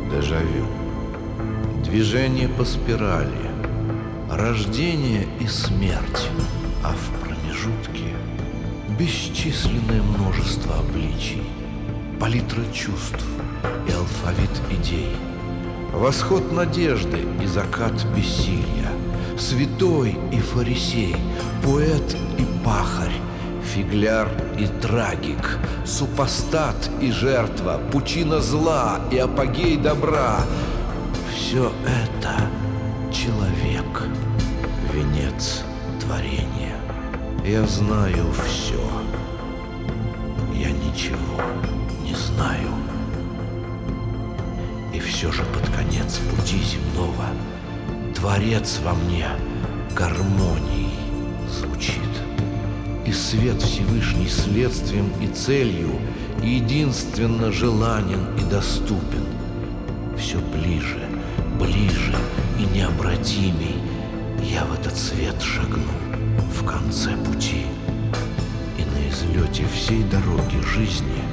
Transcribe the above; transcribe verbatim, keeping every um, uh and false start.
Дежавю. Движение по спирали. Рождение и смерть. А в промежутке бесчисленное множество обличий, палитра чувств и алфавит идей. Восход надежды и закат бессилья, святой и фарисей, поэт и пахарь, фигляр и трагик, супостат и жертва, пучина зла и апогей добра. Все это человек, венец творения. Я знаю все. Я ничего не знаю. И все же под конец пути земного Творец во мне гармонией звучит. И свет Всевышний следствием и целью единственно желанен и доступен. Все ближе, ближе и необратимей я в этот свет шагну в конце пути. И на излете всей дороги жизни